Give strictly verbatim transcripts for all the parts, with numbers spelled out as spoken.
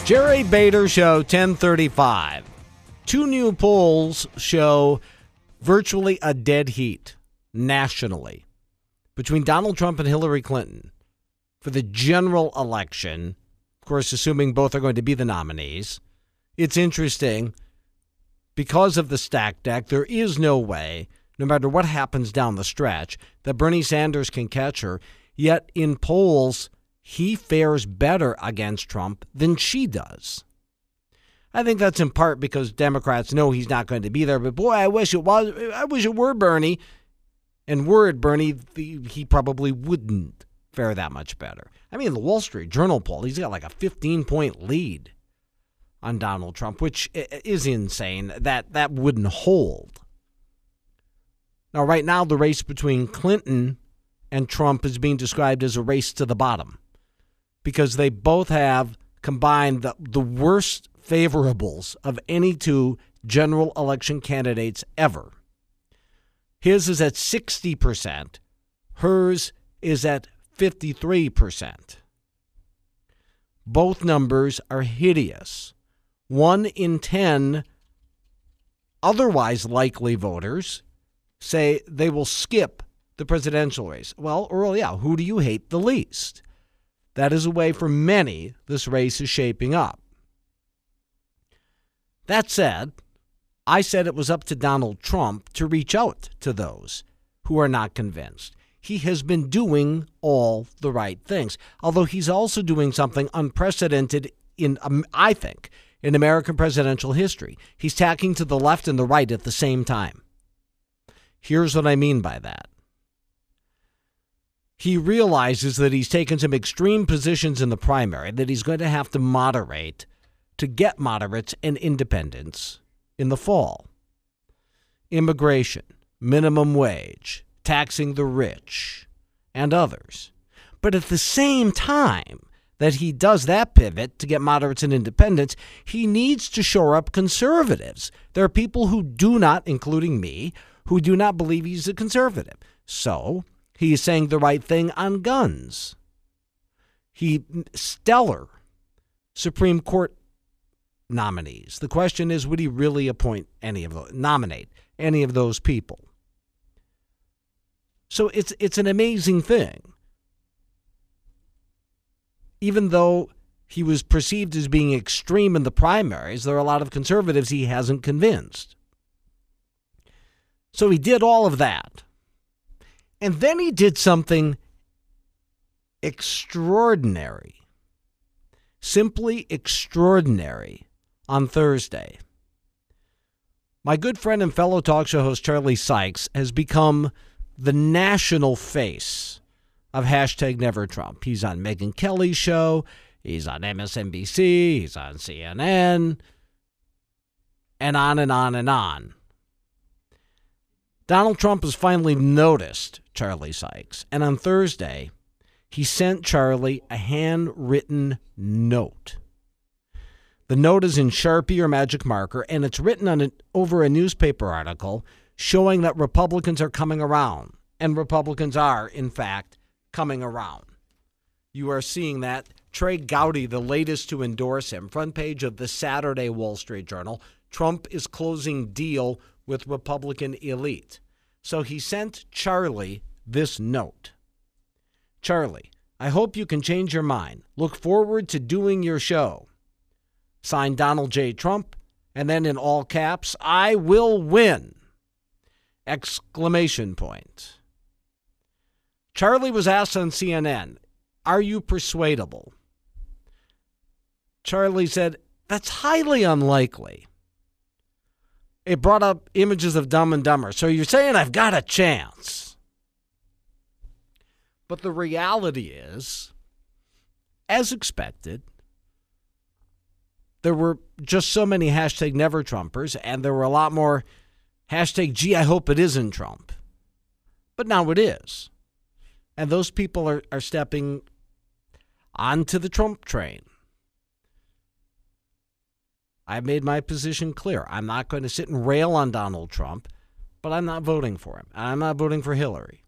Jerry Bader Show, ten thirty-five. Two new polls show virtually a dead heat nationally between Donald Trump and Hillary Clinton for the general election. Of course, assuming both are going to be the nominees. It's interesting because of the stacked deck. There is no way, no matter what happens down the stretch, that Bernie Sanders can catch her. Yet in polls, he fares better against Trump than she does. I think that's in part because Democrats know he's not going to be there. But boy, I wish it was. I wish it were Bernie. And were it Bernie, he probably wouldn't fare that much better. I mean, the Wall Street Journal poll, he's got like a fifteen-point lead on Donald Trump, which is insane. That that wouldn't hold. Now, right now, the race between Clinton and Trump is being described as a race to the bottom, because they both have combined the, the worst favorables of any two general election candidates ever. His is at sixty percent. Hers is at fifty-three percent. Both numbers are hideous. One in ten otherwise likely voters say they will skip the presidential race. Well, Earl, yeah, who do you hate the least? That is a way for many this race is shaping up. That said, I said it was up to Donald Trump to reach out to those who are not convinced. He has been doing all the right things, although he's also doing something unprecedented in, um, I think, in American presidential history. He's tacking to the left and the right at the same time. Here's what I mean by that. He realizes that he's taken some extreme positions in the primary that he's going to have to moderate to get moderates and independents in the fall. Immigration, minimum wage, taxing the rich, and others. But at the same time that he does that pivot to get moderates and independents, he needs to shore up conservatives. There are people who do not, including me, who do not believe he's a conservative. So he is saying the right thing on guns. He stellar Supreme Court nominees. The question is, would he really appoint any of those, nominate any of those people? So it's it's an amazing thing. Even though he was perceived as being extreme in the primaries, there are a lot of conservatives he hasn't convinced. So he did all of that. And then he did something extraordinary, simply extraordinary on Thursday. My good friend and fellow talk show host Charlie Sykes has become the national face of hashtag Never Trump. He's on Megyn Kelly's show. He's on M S N B C. He's on C N N. And on and on and on. Donald Trump has finally noticed Charlie Sykes. And on Thursday, he sent Charlie a handwritten note. The note is in Sharpie or magic marker, and it's written on it over a newspaper article showing that Republicans are coming around. And Republicans are, in fact, coming around. You are seeing that. Trey Gowdy, the latest to endorse him, front page of the Saturday Wall Street Journal. Trump is closing deal with Republican elite. So he sent Charlie this note. Charlie, I hope you can change your mind. Look forward to doing your show. Signed, Donald J. Trump, and then in all caps, I will win! Exclamation point. Charlie was asked on C N N, are you persuadable? Charlie said, that's highly unlikely. It brought up images of Dumb and Dumber. So you're saying I've got a chance. But the reality is, as expected, there were just so many hashtag Never Trumpers, and there were a lot more hashtag gee, I hope it isn't Trump. But now it is. And those people are, are stepping onto the Trump train. I've made my position clear. I'm not going to sit and rail on Donald Trump, but I'm not voting for him. I'm not voting for Hillary.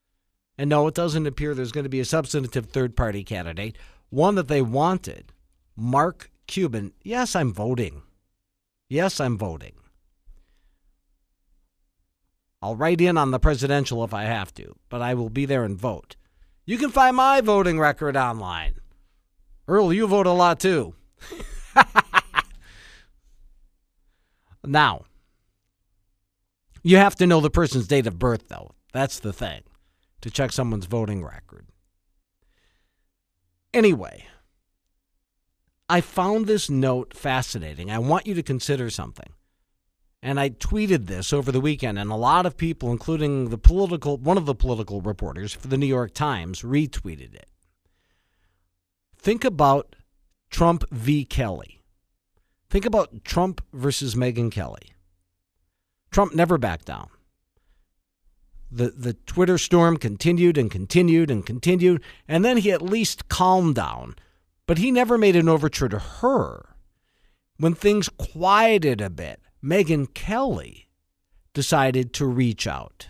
And no, it doesn't appear there's going to be a substantive third-party candidate, one that they wanted Mark Cuban, yes, I'm voting. Yes, I'm voting. I'll write in on the presidential if I have to, but I will be there and vote. You can find my voting record online. Earl, you vote a lot too. Now, you have to know the person's date of birth, though. That's the thing, to check someone's voting record. Anyway, I found this note fascinating. I want you to consider something. And I tweeted this over the weekend, and a lot of people, including the political, one of the political reporters for the New York Times, retweeted it. Think about Trump v. Kelly. Think about Trump versus Megyn Kelly. Trump never backed down. The, the Twitter storm continued and continued and continued, and then he at least calmed down. But he never made an overture to her. When things quieted a bit, Megyn Kelly decided to reach out.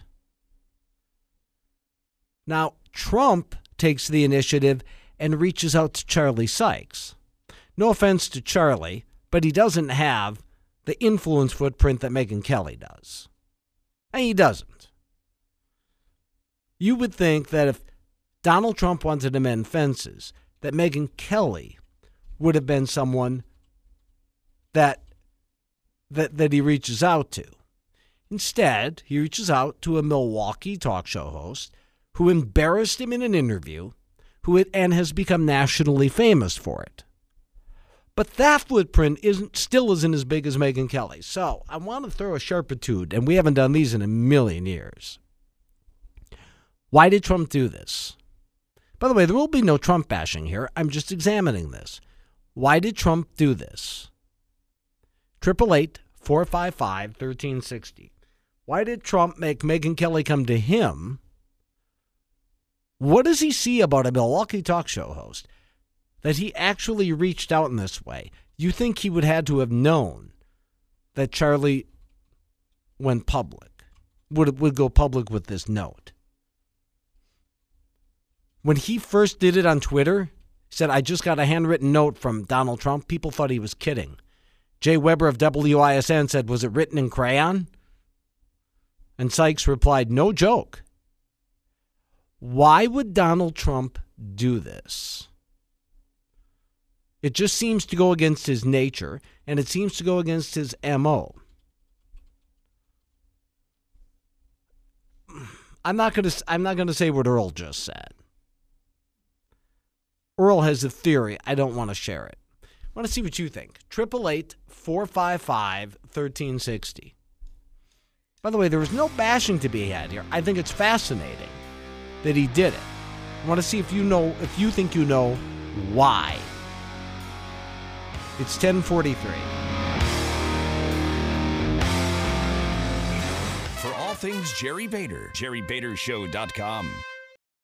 Now, Trump takes the initiative and reaches out to Charlie Sykes. No offense to Charlie, but he doesn't have the influence footprint that Megyn Kelly does. And he doesn't. You would think that if Donald Trump wanted to mend fences, that Megyn Kelly would have been someone that that that he reaches out to. Instead, he reaches out to a Milwaukee talk show host who embarrassed him in an interview, who it, and has become nationally famous for it. But that footprint isn't still isn't as big as Megyn Kelly. So I want to throw a sharpitude, and we haven't done these in a million years. Why did Trump do this? By the way, there will be no Trump bashing here. I'm just examining this. Why did Trump do this? eight eight eight, four five five, one three six zero. Why did Trump make Megyn Kelly come to him? What does he see about a Milwaukee talk show host that he actually reached out in this way? You think he would have had to have known that Charlie went public, would, would go public with this note? When he first did it on Twitter, he said, I just got a handwritten note from Donald Trump. People thought he was kidding. Jay Weber of W I S N said, was it written in crayon? And Sykes replied, no joke. Why would Donald Trump do this? It just seems to go against his nature, and it seems to go against his M O. I'm not going to I'm not going to say what Earl just said. Earl has a theory. I don't want to share it. I want to see what you think. eight eight eight, four five five, one three six zero. By the way, there was no bashing to be had here. I think it's fascinating that he did it. I want to see if you know, if you think you know why. It's ten forty-three. For all things Jerry Bader, jerry bader show dot com.